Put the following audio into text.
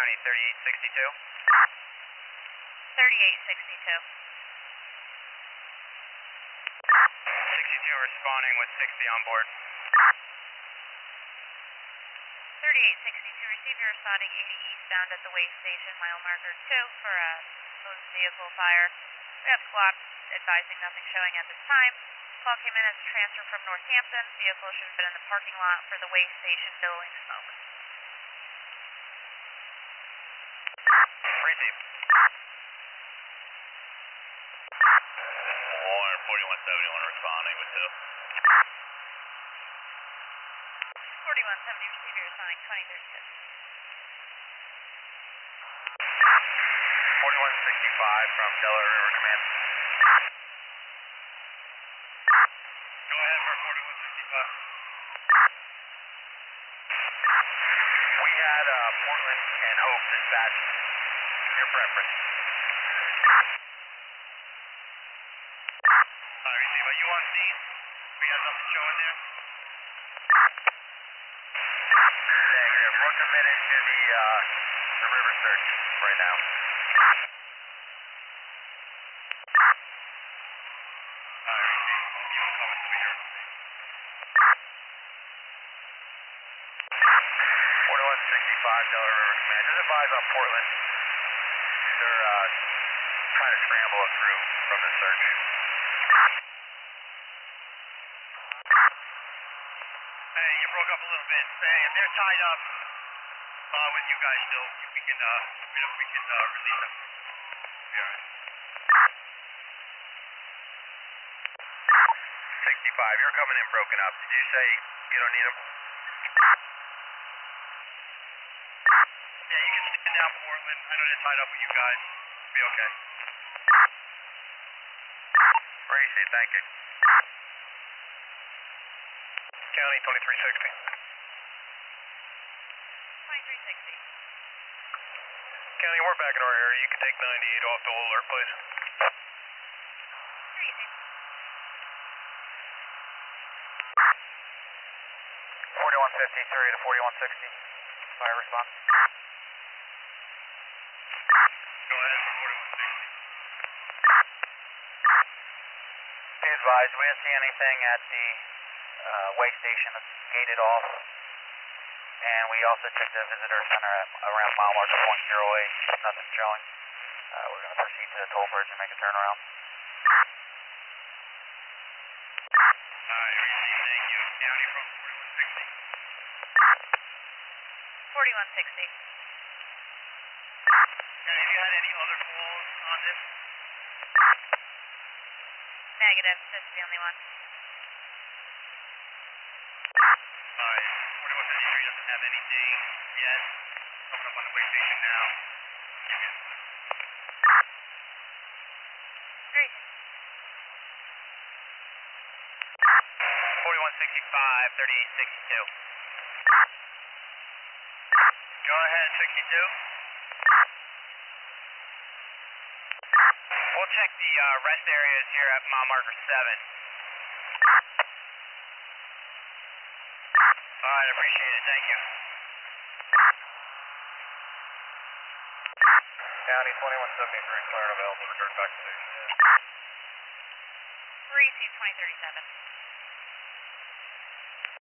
County 3862. 3862. 62 responding with 60 on board. 3862, receive your responding 80 eastbound at the way station, mile marker 2 for a proposed vehicle fire. We have squad advising nothing showing at this time. Call came in as a transfer from Northampton. Vehicle should have been in the parking lot for the way station billowing smoke. Receive. Warren 4171 responding with 2. 4170, receive your responding 2036. 4165 from Delaware River Command. Go ahead for 4165. We had Portland and Hope dispatch. Your preference. Receive. Are you on scene? We have nothing showing there? Negative. We're committed to the river search right now. Receive. You can come into here. 4165 Delaware River Command. Just advise on Portland. They're trying to scramble us through from the search. Hey, you broke up a little bit. Hey, if they're tied up with you guys still, we can release them. Yeah. 65, you're coming in broken up. Did you say you don't need them? Yeah, you can stand down Portland. I know they're tied up with you guys. Be okay. Appreciate it, thank you. County 2360. 2360. County, we're back in our area. You can take 98 off the alert, please. Easy. 4153 to 4160. Fire response. Go ahead for 4160. Be advised, we didn't see anything at the way station that's gated off. And we also checked the visitor center at around mile marker .08. Nothing showing. We're going to proceed to the toll bridge and make a turnaround. Alright, receive, thank you. County from 4160. 4160. Have you had any other calls on this? Negative, this is the only one. Alright, 4153 doesn't have anything yet. Coming up on the way station now. Give me a sign. Great. 4165, 3862. Go ahead, 62. We'll check the rest areas here at mile marker 7. Alright, appreciate it, thank you. County 2173, clear and available, return back to station. Receive 2037.